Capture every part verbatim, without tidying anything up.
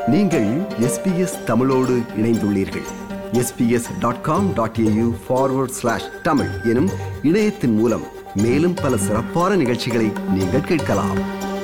நீங்கள் எஸ்பிஎஸ் தமிழோடு இணைந்துள்ளீர்கள். SBS dot com dot A U forward slash Tamil எனும் இணையத்தின் மூலம் மேலும் பல சிறப்பான நிகழ்ச்சிகளை நீங்கள் கேட்கலாம்.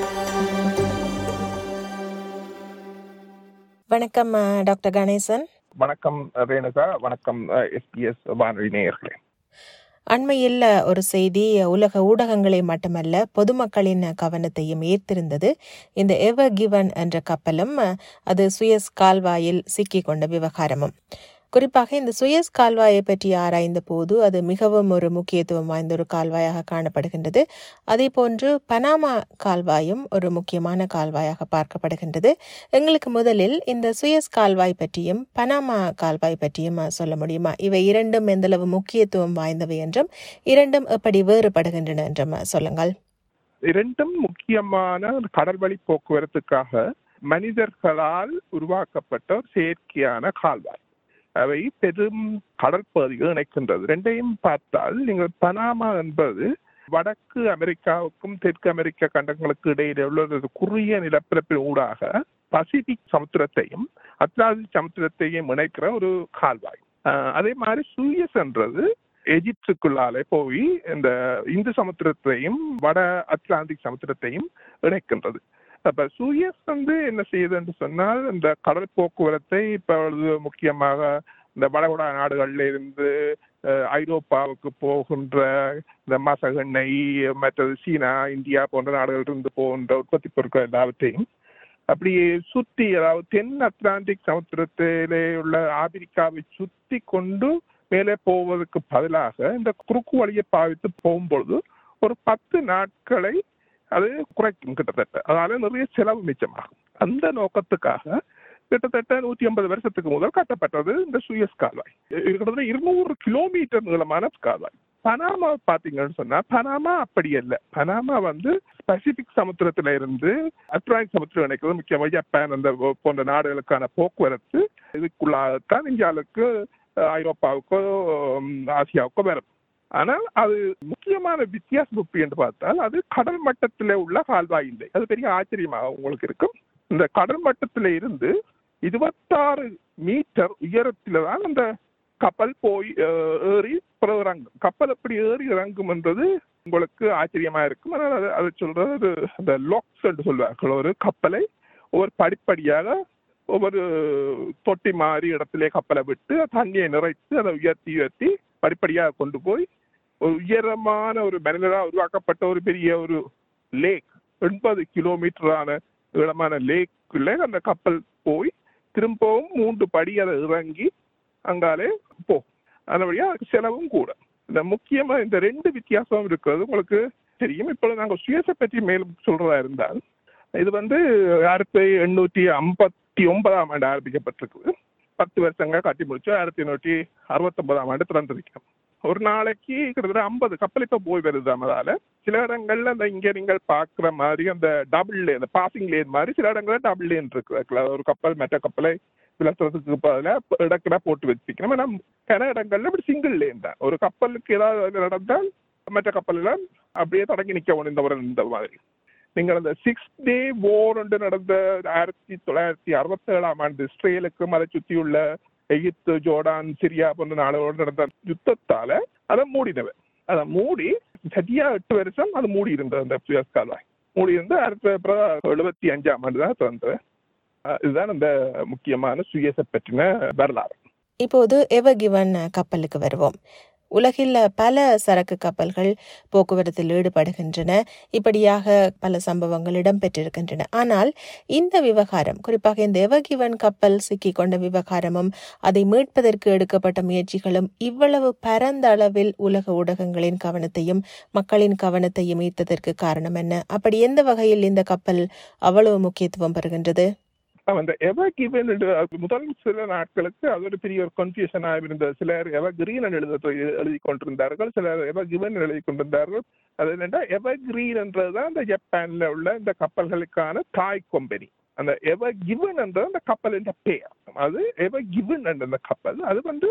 வணக்கம் டாக்டர் கணேசன். வணக்கம் ரேணுகா. வணக்கம் எஸ்பிஎஸ் வானொலி நேயர்களே. அண்மையில் ஒரு செய்தி உலக ஊடகங்களை மட்டுமல்ல பொதுமக்களின் கவனத்தையும் ஈர்த்திருந்தது. இந்த எவர் கிவன் என்ற கப்பலும் அது சுயஸ் கால்வாயில் சிக்கிக் கொண்ட விவகாரமும். குறிப்பாக இந்த சுயஸ் கால்வாயை பற்றி ஆராய்ந்த போது அது மிகவும் ஒரு முக்கியத்துவம் வாய்ந்த ஒரு கால்வாயாக காணப்படுகின்றது. அதே போன்று பனாமா கால்வாயும் ஒரு முக்கியமான கால்வாயாக பார்க்கப்படுகின்றது. எங்களுக்கு முதலில் இந்த சுயஸ் கால்வாய் பற்றியும் பனாமா கால்வாய் பற்றியும் சொல்ல முடியுமா? இவை இரண்டும் எந்தளவு முக்கியத்துவம் வாய்ந்தவை என்றும் இரண்டும் எப்படி வேறுபடுகின்றன என்றும் சொல்லுங்கள். இரண்டும் முக்கியமான கடல்வழி போக்குவரத்துக்காக மனிதர்களால் உருவாக்கப்பட்ட ஒரு செயற்கையான கால்வாய். அவை பெரும் கடல் பகுதிகள் இணைக்கின்றது. ரெண்டையும் பார்த்தால் நீங்கள் பனாமா என்பது வடக்கு அமெரிக்காவுக்கும் தெற்கு அமெரிக்க கண்டங்களுக்கு இடையில உள்ள ஒரு குறுகிய நிலப்பரப்பின் ஊடாக பசிபிக் சமுத்திரத்தையும் அட்லாண்டிக் சமுத்திரத்தையும் இணைக்கிற ஒரு கால்வாய். அதே மாதிரி சூயஸ் என்றது எகிப்துக்குள்ளாலே போய் இந்த இந்து சமுத்திரத்தையும் வட அட்லாண்டிக் சமுத்திரத்தையும் இணைக்கின்றது. அப்ப சூயஸ் வந்து என்ன செய்யுது என்று சொன்னால் இந்த கடல் போக்குவரத்தை இப்பொழுது முக்கியமாக இந்த வளைகுடா நாடுகள்ல இருந்து ஐரோப்பாவுக்கு போகின்ற இந்த மசகெண்ணெய், மற்றது சீனா, இந்தியா போன்ற நாடுகள் இருந்து போகின்ற உற்பத்தி பொருட்கள் எல்லாவற்றையும் அப்படியே சுற்றி, அதாவது தென் அட்லாண்டிக் சமுத்திரத்திலே உள்ள ஆப்பிரிக்காவை சுற்றி கொண்டு மேலே போவதற்கு பதிலாக இந்த குறுக்கு வழியை பாவித்து போகும்பொழுது ஒரு பத்து நாட்களை அது குறைக்கும் கிட்டத்தட்ட. அதனால நிறைய செலவு மிச்சமாகும். அந்த நோக்கத்துக்காக கிட்டத்தட்ட நூத்தி ஐம்பது வருஷத்துக்கு முதல் கட்டப்பட்டது இந்த சூயஸ் கால்வாய். கிட்டத்தட்ட இருநூறு கிலோமீட்டர் நீளமான கால்வாய். பனாமா பாத்தீங்கன்னு சொன்னா பனாமா அப்படி அல்ல. பனாமா வந்து பசிபிக் சமுத்திரத்தில இருந்து அட்லாண்டிக் சமுத்திரம் இணைக்கிறது, முக்கியமாக ஜப்பான் அந்த போன்ற நாடுகளுக்கான போக்குவரத்து இதுக்குள்ளாகத்தான் இந்தியாவுக்கு, ஐரோப்பாவுக்கோ ஆசியாவுக்கோ வரும். ஆனால் அது முக்கியமான வித்தியாசம் என்று பார்த்தால் அது கடல் மட்டத்திலே உள்ள கால்வாய் இல்லை. அது பெரிய ஆச்சரியமாக உங்களுக்கு இருக்கும். இந்த கடல் மட்டத்தில இருந்து இருபத்தாறு மீட்டர் உயரத்தில தான் அந்த கப்பல் போய் ஏறி இறங்கும். கப்பல் எப்படி ஏறி இறங்கும் என்றது உங்களுக்கு ஆச்சரியமா இருக்கும். ஆனால் அதை சொல்றது அந்த லாக்ஸ் என்று சொல்வார்கள். ஒரு கப்பலை ஒவ்வொரு படிப்படியாக ஒவ்வொரு தொட்டி மாதிரி இடத்திலே கப்பலை விட்டு தண்ணியை நிறைத்து அதை உயர்த்தி உயர்த்தி படிப்படியாக கொண்டு போய் ஒரு உயரமான ஒரு மனிதராக உருவாக்கப்பட்ட ஒரு பெரிய ஒரு லேக், எண்பது கிலோமீட்டரான இடமான லேக்குள்ளே அந்த கப்பல் போய் திரும்பவும் மூன்று படி அதை இறங்கி அங்காலே போகும். அதனால அதுக்கு செலவும் கூட. இந்த முக்கியமா இந்த ரெண்டு வித்தியாசம் இருக்கிறது உங்களுக்கு தெரியும். இப்பொழுது நாங்கள் சுயஸை பற்றி மேலும் சொல்றதா இருந்தால் இது வந்து ஆயிரத்தி எண்ணூற்றி ஐம்பத்தி ஒன்பதாம் ஆண்டு ஆரம்பிக்கப்பட்டிருக்குது. பத்து வருஷங்கள் கட்டி முடிச்சு ஆயிரத்தி எண்ணூற்றி அறுபத்தி ஒன்பதாம் ஆண்டு திறந்திருக்கோம். ஒரு நாளைக்கு கிட்டத்தட்ட ஐம்பது கப்பல் இப்ப போய் வருது. அதனால சில இடங்கள்ல அந்த இங்க நீங்கள் பாக்குற மாதிரி அந்த டபுள் லேன், அந்த பாசிங் லேன் மாதிரி சில இடங்கள்ல டபுள் லேன் இருக்கு. ஒரு கப்பல் மற்ற கப்பலை விளக்குறதுக்கு பதிலாக இடக்கடா போட்டு வச்சுக்கணும். ஏன்னா சில இடங்கள்ல இப்படி சிங்கிள் லேன் தான். ஒரு கப்பலுக்கு ஏதாவது நடந்தால் மற்ற கப்பல் எல்லாம் அப்படியே தொடங்கி நிக்க வேணும். இந்த ஒரு இந்த மாதிரி நீங்கள் அந்த சிக்ஸ் டே வார் ஒன்று நடந்த ஆயிரத்தி தொள்ளாயிரத்தி அறுபத்தி ஏழாம் ஆண்டு இஸ்ரேலுக்கும் அதை சுற்றியுள்ள எகிப்து, ஜோர்டான், சிரியா போன்ற நாடுகளோடு நடந்த யுத்தத்தால அதை மூடினவர். அதை மூடி சரியா எட்டு வருஷம் அது மூடி இருந்தது. அந்த சுயஸ் கால்வாய் மூடி இருந்து ஆயிரத்தி எழுபத்தி அஞ்சாம் ஆண்டு தான் திறந்தது. இதுதான் அந்த முக்கியமான சுயஸை பற்றின வரலாறு. இப்போது எவர் கிவன் கப்பலுக்கு வருவோம். உலகில் பல சரக்கு கப்பல்கள் போக்குவரத்தில் ஈடுபடுகின்றன. இப்படியாக பல சம்பவங்கள் இடம்பெற்றிருக்கின்றன. ஆனால் இந்த விவகாரம், குறிப்பாக இந்த எவர் கிவன் கப்பல் சிக்கிக் கொண்ட விவகாரமும் அதை மீட்பதற்கு எடுக்கப்பட்ட முயற்சிகளும் இவ்வளவு பரந்த அளவில் உலக ஊடகங்களின் கவனத்தையும் மக்களின் கவனத்தையும் ஈர்த்ததற்கு காரணம் என்ன? அப்படி எந்த வகையில் இந்த கப்பல் அவ்வளவு முக்கியத்துவம் பெறுகின்றது? அந்த எவர் கிவன் முதல் சில நாட்களுக்கு அது ஒரு பெரிய ஒரு கன்ஃபியூஷனாக இருந்தது. சிலர் எவர் கிரீன் எழுத எழுதி கொண்டிருந்தார்கள், சிலர் எவர் கிவன் எழுதி கொண்டிருந்தார்கள். அது என்னென்னா எவர் கிரீன் என்றதுதான் இந்த ஜப்பான்ல உள்ள இந்த கப்பல்களுக்கான தாய் கம்பெனி. அந்த எவர் கிவன் என்ற அந்த கப்பலின் பெயர். அது எவர் கிவன் என்ற அந்த கப்பல் அது வந்து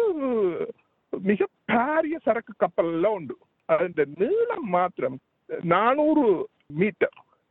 மிக பாரிய சரக்கு கப்பல் எல்லாம் உண்டு. அது நீளம் மாத்திரம் நானூறு மீட்டர்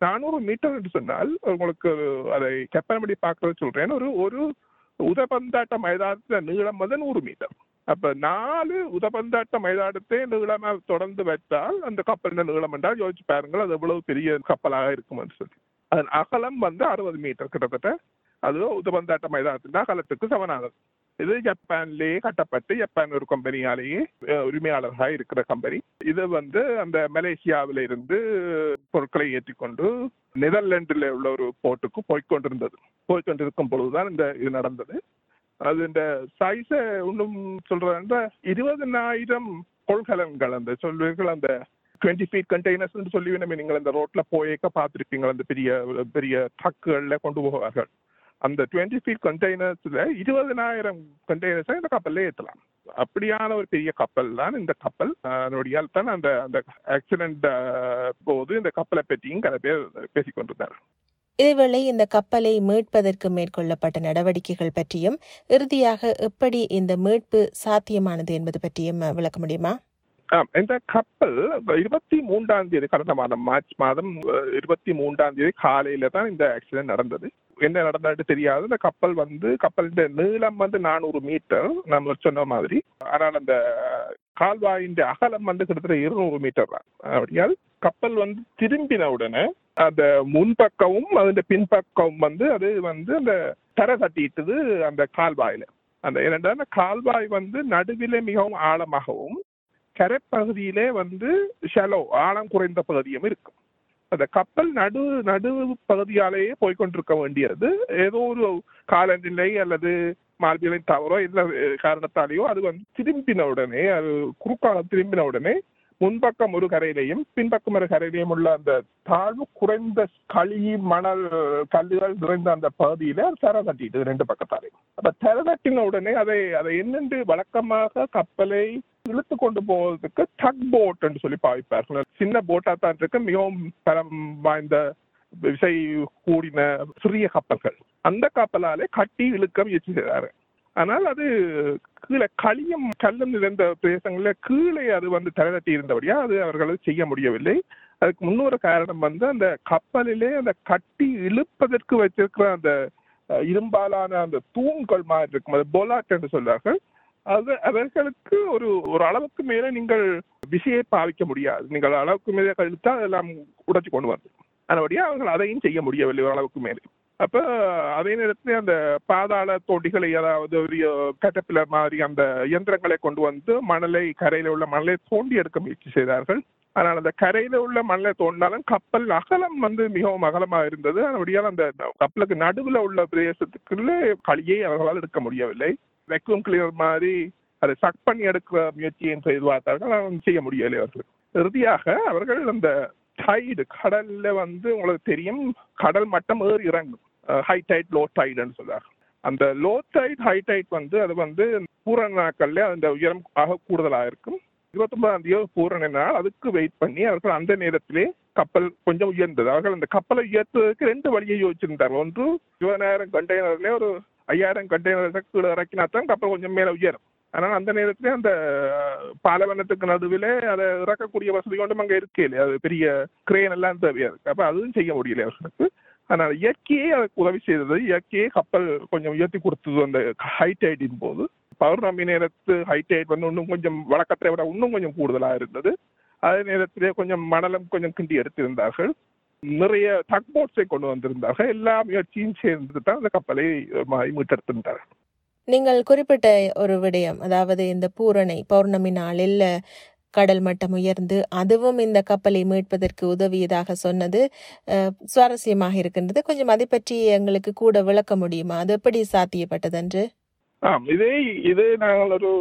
நானூறு மீட்டர் என்று சொன்னால் உங்களுக்கு அதை கற்பனை பார்க்கறது சொல்றேன். ஒரு ஒரு உதபந்தாட்ட மைதானத்துல நீளம் வந்து நூறு மீட்டர். அப்ப நாலு உதபந்தாட்ட மைதானத்தை நீளமா தொடர்ந்து வைத்தால் அந்த கப்பலின் நீளம் என்றால் யோசிச்சு பாருங்கள் அது எவ்வளவு பெரிய கப்பலாக இருக்கும் என்று சொல்லி. அதன் அகலம் வந்து அறுபது மீட்டர் கிட்டத்தட்ட. அது உதபந்தாட்ட மைதானத்தின் அகலத்துக்கு சமனானது. இது ஜப்பான்லேயே கட்டப்பட்டு ஜப்பான் ஒரு கம்பெனியாலேயே உரிமையாளர்களாக இருக்கிற கம்பெனி. இது வந்து அந்த மலேசியாவில இருந்து பொருட்களை ஏற்றிக்கொண்டு நெதர்லாண்டில் உள்ள ஒரு போர்ட்டுக்கு போய்கொண்டிருந்தது. போய்கொண்டிருக்கும் பொழுதுதான் இந்த இது நடந்தது. அது இந்த சைஸை இன்னும் சொல்ற இருபதனாயிரம் கொள்கலன்கள் அந்த சொல்வீர்கள் அந்த டுவெண்ட்டி ஃபீட் கண்டெய்னர்ஸ் சொல்லி நம்ம நீங்கள் அந்த ரோட்ல போயேக்க பார்த்துருப்பீங்க. அந்த பெரிய பெரிய ட்ரக்குகள்ல கொண்டு போவார்கள். அந்த டுவெண்ட்டி ஃபீட் கண்டெய்னர்ஸ்ல இருபதனாயிரம் கண்டெய்னர்ஸை இந்த கப்பல்ல ஏற்றலாம். அப்படியான ஒரு பெரிய கப்பல் தான் இந்த கப்பல். அதனுடையால் தான் அந்த அந்த ஆக்சிடென்ட் போது இந்த கப்பலை பற்றியும் கதை பேர் பேசிக்கொண்டிருந்தார். இதேவேளை இந்த கப்பலை மீட்பதற்கு மேற்கொள்ளப்பட்ட நடவடிக்கைகள் பற்றியும் இறுதியாக எப்படி இந்த மீட்பு சாத்தியமானது என்பது பற்றியும் விளக்க முடியுமா? இந்த கப்பல் இருபத்தி மூன்றாம் தேதி கடந்த மாதம் மார்ச் மாதம் இருபத்தி மூன்றாம் தேதி காலையில தான் இந்த ஆக்சிடென்ட் நடந்தது. என்ன நடந்தது தெரியாது. இந்த கப்பல் வந்து கப்பலின் நீளம் வந்து நானூறு மீட்டர் நம்ம சொன்ன மாதிரி. ஆனால் அந்த கால்வாயின் அகலம் வந்து கிட்டத்தட்ட இருநூறு மீட்டர் தான். அப்படியால் கப்பல் வந்து திரும்பின உடனே அந்த முன்பக்கமும் அதன் பின்பக்கம் வந்து அது வந்து அந்த தரை தட்டிட்டது அந்த கால்வாயில. அந்த இரண்டான கால்வாய் வந்து நடுவிலே மிகவும் ஆழமாகவும் கரைப்பகுதியிலே வந்து ஷெலோ ஆழம் குறைந்த பகுதியும் இருக்கும். அந்த கப்பல் நடு நடு பகுதியாலேயே போய்கொண்டிருக்க வேண்டியது ஏதோ ஒரு காலநிலை அல்லது மார்பிலை தவறோ இல்லை காரணத்தாலேயோ அது வந்து திரும்பின உடனே அது குறுக்காக திரும்பின உடனே முன்பக்கம் ஒரு கரையிலையும் பின்பக்கம் ஒரு கரையிலையும் உள்ள அந்த தாழ்வு குறைந்த களி மணல் கல்லுகள் நிறைந்த அந்த பகுதியில தரை தட்டிட்டு ரெண்டு பக்கத்தாலையும். அப்ப தரை தட்டின உடனே அதை அதை என்னென்று வழக்கமாக கப்பலை இழுத்து கொண்டு போவதற்கு டக் போட் என்று சொல்லி பாவிப்பார்கள். சின்ன போட்டா தான் இருக்கு, மிகவும் தரம் வாய்ந்த விசை கூடின சிறிய கப்பல்கள். அந்த கப்பலாலே கட்டி இழுக்க முயற்சி செய்தாரு. ஆனால் அது கீழே களியும் கல்லும் நிறைந்த பிரதேசங்களில் கீழே அது வந்து தரைதட்டி இருந்தபடியா அது அவர்களால் செய்ய முடியவில்லை. அதுக்கு முன்னொரு காரணம் வந்து அந்த கப்பலிலே அந்த கட்டி இழுப்பதற்கு வச்சிருக்கிற அந்த இரும்பாலான அந்த தூண்கள் மாதிரி இருக்கும், அது பொலாட் என்று சொல்றார்கள். அது அவர்களுக்கு ஒரு ஒரு அளவுக்கு மேலே நீங்கள் விசையை பாவிக்க முடியாது. நீங்கள் அளவுக்கு மேலே கழித்தா அதெல்லாம் உடைச்சு கொண்டு வந்து அதனுடைய அவர்கள் அதையும் செய்ய முடியவில்லை ஒரு அளவுக்கு மேலே. அப்ப அதே நேரத்தில் அந்த பாதாள தொட்டிகளை அதாவது ஒரு கேட்டர்பில்லர் மாதிரி அந்த இயந்திரங்களை கொண்டு வந்து மணலை கரையில உள்ள மணலை தோண்டி எடுக்க முயற்சி செய்தார்கள். ஆனால் அந்த கரையில உள்ள மணலை தோண்டினாலும் கப்பல் அகலம் வந்து மிகவும் அகலமாக இருந்தது. அதனுடைய அந்த கப்பலுக்கு நடுவில் உள்ள பிரதேசத்துக்குள்ளே களியை அவர்களால் எடுக்க முடியவில்லை. வெக்யூம் கிளியர் மாதிரி அதை சக் பண்ணி எடுக்கிற முயற்சியை செய்து பார்த்தார்கள், ஆனால் செய்ய முடியவில்லை அவர்கள். இறுதியாக அவர்கள் அந்த டைடு கடல்ல வந்து உங்களுக்கு தெரியும் கடல் மட்டம் ஏறி இறங்கும், ஹை டைட் லோ டைடுன்னு சொல்றாங்க. அந்த லோ டைட் ஹை டைட் வந்து அது வந்து பூரண நாட்கள்ல அந்த உயரம் ஆக கூடுதலாக இருக்கும். இருபத்தி ஒன்பதாம் தேதி பூரண நாள் அதுக்கு வெயிட் பண்ணி அவர்கள் அந்த நேரத்திலே கப்பல் கொஞ்சம் உயர்ந்தது. அவர்கள் அந்த கப்பலை உயர்த்துவதற்கு ரெண்டு வழியை யோசிச்சிருந்தார்கள். ஒன்று இருபதாயிரம் கண்டெய்னர்ல ஒரு ஐயாயிரம் கண்டெய்னர் கீழே இறக்கினா தான் கப்பல் கொஞ்சம் மேல உயரும். ஆனால் அந்த நேரத்திலே அந்த பாலைவனத்துக்கு நடுவிலே அதை இறக்கக்கூடிய வசதி கொண்டும் அங்கே இருக்கே இல்லையா, அது பெரிய கிரேன் எல்லாம் தேவையா இருக்கு. அப்ப அதுவும் செய்ய முடியல அவர்களுக்கு. ஆனால் இயற்கையே அதுக்கு உதவி செய்தது. இயற்கையே கப்பல் கொஞ்சம் உயர்த்தி கொடுத்தது அந்த ஹைடைட்டின் போது. பௌர்ணமி நேரத்து ஹைடைட் வந்து இன்னும் கொஞ்சம் வழக்கத்தை விட இன்னும் கொஞ்சம் கூடுதலாக இருந்தது. அதே நேரத்திலே கொஞ்சம் மணலும் கொஞ்சம் கிண்டி எடுத்திருந்தார்கள். நிறைய டக் போட்ஸை கொண்டு வந்திருந்தார்கள். எல்லா முயற்சியும் சேர்ந்து தான் அந்த கப்பலை மீட்டெடுத்திருந்தார்கள். நீங்கள் குறிப்பிட்ட ஒரு விடயம், அதாவது இந்த பூரணை பௌர்ணமி நாளில் கடல் மட்டம் உயர்ந்து அதுவும் இந்த கப்பலை மீட்பதற்கு உதவியதாக சொன்னது சுவாரஸ்யமாக இருக்கின்றது. கொஞ்சம் அதை பற்றி எங்களுக்கு கூட விளக்க முடியுமா? அது எப்படி சாத்தியப்பட்டது என்று? ஆம், இதே இது நாங்கள் ஒரு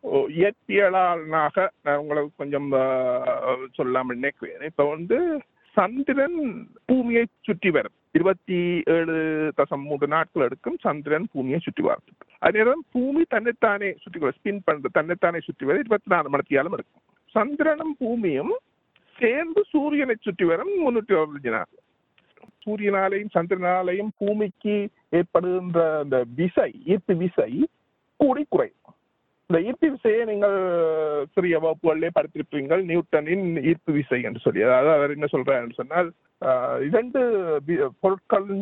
இயற்பியலாளனாக நான் உங்களுக்கு கொஞ்சம் சொல்லாமல் நினைக்கிறேன். இப்ப வந்து சந்திரன் பூமியை சுற்றி வரும். இருபத்தி ஏழு தசம் மூன்று நாட்கள் எடுக்கும் சந்திரன் பூமியை சுற்றி வரதுக்கு. அதே நேரம் பூமி தன்னைத்தானே சுற்றி வர ஸ்பின் பண்ற தன்னைத்தானே சுற்றி வர இருபத்தி நாலு மணித்தியாலும் இருக்கும். சந்திரனும் பூமியும் சேர்ந்து சூரியனை சுற்றி வரும் முன்னூற்றி அறுபத்தஞ்சு நாள். சூரியனாலையும் சந்திரனாலையும் பூமிக்கு ஏற்படுகின்ற அந்த விசை ஈர்ப்பு விசை கூடி குறையும். இந்த ஈர்ப்பு விசையை நீங்கள் சிறிய வகுப்புகளிலே படித்திருப்பீங்கள், நியூட்டனின் ஈர்ப்பு விசை என்று சொல்லி. அதாவது அவர் என்ன சொல்றாருன்னு சொன்னால், இரண்டு பொருட்களின்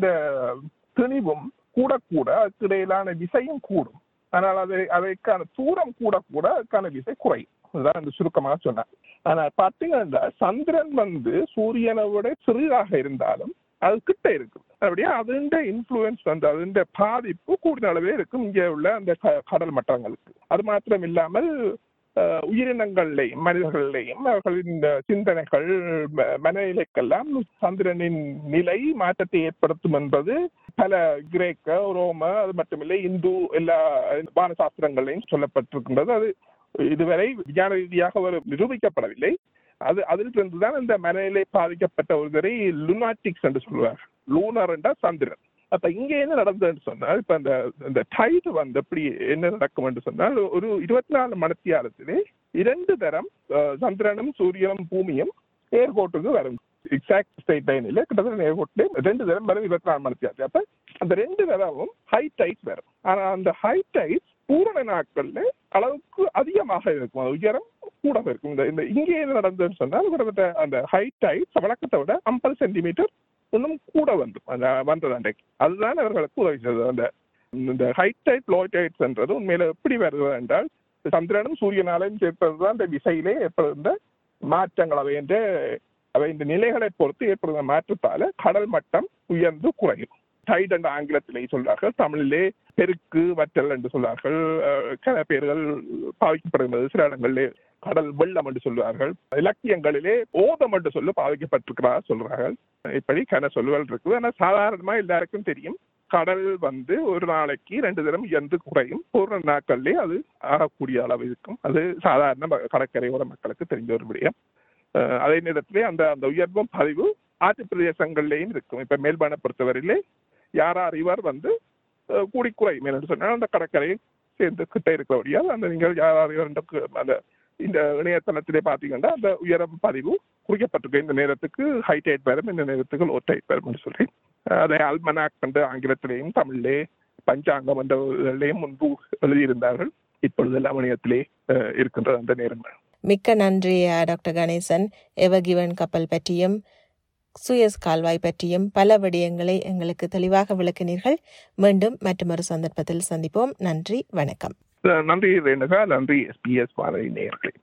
திணிவும் கூட கூட அதுக்கு இடையிலான விசையும் கூடும், ஆனால் அதை அதைக்கான தூரம் கூட கூட அதுக்கான விசை குறையும். அதுதான் அந்த சுருக்கமாக சொன்னார். ஆனால் பார்த்தீங்கன்னா சந்திரன் வந்து சூரியனை விட சிறிதாக இருந்தாலும் அது கிட்ட இருக்கு. அப்படியே அதோட இன்ஃப்ளூயன்ஸ் வந்து அதோட பாதிப்பு கூடின அளவே இருக்கும் இங்கே உள்ள அந்த கடல் மட்டங்களுக்கு. அது மாத்திரம் இல்லாமல் உயிரினங்கள்லையும் மனிதர்களையும் அவர்களின் சிந்தனைகள் மனநிலைக்கெல்லாம் சந்திரனின் நிலை மாற்றத்தை ஏற்படுத்தும் என்பது பல கிரேக்க, ரோம, அது மட்டுமில்லை இந்து எல்லா வான சாஸ்திரங்களையும் சொல்லப்பட்டிருக்கின்றது. அது இதுவரை விஞ்ஞான ரீதியாக ஒரு நிரூபிக்கப்படவில்லை. அது அதில் இருந்துதான் இந்த மனநிலை பாதிக்கப்பட்ட ஒருவரை லுனாட்டிக்ஸ் என்று சொல்லுவார். லூனர் என்றால் சந்திரன். அப்ப இங்க என்ன நடந்ததுன்னு சொன்னால், இப்ப இந்த இந்த டைடு வந்து எப்படி என்ன நடக்கும் என்று சொன்னால், ஒரு இருபத்தி நாலு மணித்தியாலத்திலே இரண்டு தரம் சந்திரனும் சூரியனும் பூமியும் ஏர்கோட்டுக்கு வரும். எக்ஸாக்ட் ஸ்ட்ரெயிட் லைனில் கிட்டத்தட்ட நேர்கோட்டிலே ரெண்டு தரம் வரும் இருபத்தி நாலு மணித்தியாலத்தில். அப்ப அந்த ரெண்டு தரமும் ஹை டைட் வரும். ஆனா அந்த ஹை டைட் பூரண நாட்கள்ல அளவுக்கு அதிகமாக இருக்கும், உயரம் கூட இருக்கும். இந்த இந்த இங்கே என்ன நடந்ததுன்னு சொன்னால், கிட்டத்தட்ட அந்த ஹை டைட் வழக்கத்தை விட ஐம்பது சென்டிமீட்டர் இன்னும் கூட வந்து வந்தது அன்றைக்கு. அதுதான் அவர்களுக்கு உதவி செய்தது. அந்த இந்த ஹை டைட் லோ டைட்ஸ் என்றது உண்மையில எப்படி வருகிறது என்றால், சந்திரனும் சூரியனாலையும் சேர்ப்பதுதான் இந்த விசையிலே ஏற்படுகின்ற மாற்றங்கள். அவை என்ற அவை இந்த நிலைகளை பொறுத்து ஏற்படுகிற மாற்றத்தால கடல் மட்டம் உயர்ந்து குறையும். டைட் என்ற ஆங்கிலத்திலே சொல்றார்கள், தமிழிலே பெருக்கு வற்றல் என்று சொல்வார்கள். சில பேர்கள் பாவிக்கப்படுகிறது, சில இடங்களிலே கடல் வெள்ளம் என்று சொல்வார்கள். இலக்கியங்களிலே ஓதம் என்று சொல்லி பாவிக்கப்பட்டிருக்கிறார் சொல்றார்கள். இப்படி கன சொல்லுகள் இருக்குது. ஆனால் சாதாரணமா எல்லாருக்கும் தெரியும், கடல் வந்து ஒரு நாளைக்கு ரெண்டு தினம் உயர்ந்து குறையும். பூர்ண நாட்கள்லேயே அது ஆகக்கூடிய அளவு இருக்கும். அது சாதாரண கடற்கரையோர மக்களுக்கு தெரிஞ்ச ஒரு விடயம். அதே நேரத்திலே அந்த அந்த உயர்வும் பதிவு ஆற்று பிரதேசங்கள்லேயும் இருக்கும். இப்ப மேல்பானை பொறுத்தவரையிலே யாரா ரிவர் வந்து கூடி குறையும் என்று சொன்னால், அந்த கடற்கரையை சேர்ந்து கிட்ட இருக்கிறபடியால் அந்த நீங்கள் யாரா ரிவர் அந்த இந்த இணையதளத்திலே பார்த்தீங்கன்னா அந்த உயரம் பதிவு குறிக்கப்பட்டிருக்கு. இந்த நேரத்துக்கு ஹை டைட் வரும், இந்த நேரத்துக்கு லோ டைட் வரும் என்று சொல்லி அதை அல்மனாக் என்ற ஆங்கிலத்திலேயும் தமிழிலே பஞ்சாங்கம் என்றையும் முன்பு எழுதியிருந்தார்கள். இப்பொழுது எல்லாம் இணையத்திலே இருக்கின்றது அந்த நேரங்கள். மிக்க நன்றி டாக்டர் கணேசன். எவர் கிவன் கப்பல் பற்றியும் சுயஸ் கால்வாய் பற்றியும் பல விடயங்களை எங்களுக்கு தெளிவாக விளக்கினீர்கள். மீண்டும் மற்றொரு சந்தர்ப்பத்தில் சந்திப்போம். நன்றி, வணக்கம். நன்றி ரேணுகா, நன்றி எஸ்பிஎஸ் வானொலி நேயர்களே.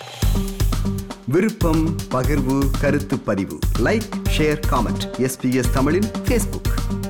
விருப்பம், பகிர்வு, கருத்து பதிவு, லைக், ஷேர், காமெண்ட். எஸ்பிஎஸ் தமிழின் ஃபேஸ்புக்.